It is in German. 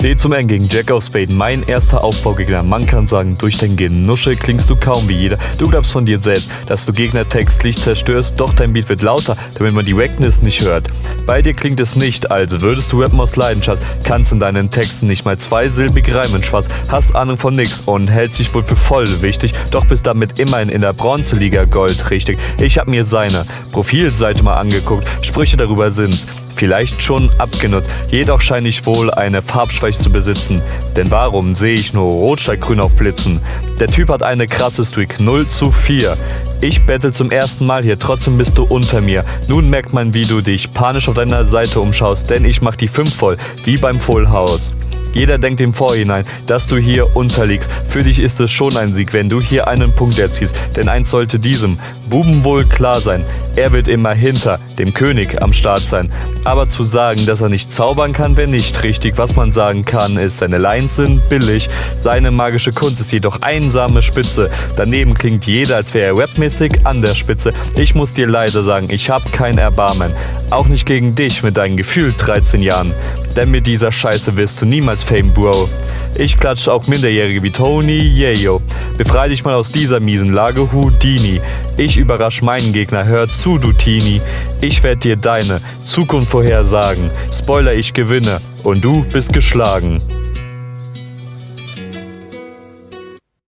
T zum N gegen Jack of Spade, mein erster Aufbaugegner. Man kann sagen, durch dein Genuschel klingst du kaum wie jeder. Du glaubst von dir selbst, dass du Gegner textlich zerstörst, doch dein Beat wird lauter, damit man die Wackness nicht hört. Bei dir klingt es nicht, als würdest du rappen aus Leidenschaft, kannst in deinen Texten nicht mal zweisilbig reimen, Spaß, hast Ahnung von nix und hältst dich wohl für voll wichtig, doch bist damit immerhin in der Bronzeliga Gold richtig. Ich hab mir seine Profilseite mal angeguckt, Sprüche darüber sind vielleicht schon abgenutzt, jedoch scheine ich wohl eine Farbschwäche zu besitzen. Denn warum sehe ich nur Rot statt Grün aufblitzen? Der Typ hat eine krasse Streak, 0:4. Ich battle zum ersten Mal hier, trotzdem bist du unter mir. Nun merkt man, wie du dich panisch auf deiner Seite umschaust, denn ich mach die 5 voll, wie beim Full House. Jeder denkt im Vorhinein, dass du hier unterliegst. Für dich ist es schon ein Sieg, wenn du hier einen Punkt erziehst. Denn eins sollte diesem Buben wohl klar sein: Er wird immer hinter dem König am Start sein. Aber zu sagen, dass er nicht zaubern kann, wäre nicht richtig. Was man sagen kann, ist, seine Lines sind billig. Seine magische Kunst ist jedoch einsame Spitze. Daneben klingt jeder, als wäre er rapmäßig an der Spitze. Ich muss dir leider sagen, ich hab kein Erbarmen. Auch nicht gegen dich mit deinen gefühlt 13 Jahren. Denn mit dieser Scheiße wirst du niemals Fame, Bro. Ich klatsche auch Minderjährige wie Tony Yayo. Befrei dich mal aus dieser miesen Lage, Houdini. Ich überrasch meinen Gegner, hör zu, du Teenie. Ich werd dir deine Zukunft vorhersagen. Spoiler, ich gewinne und du bist geschlagen.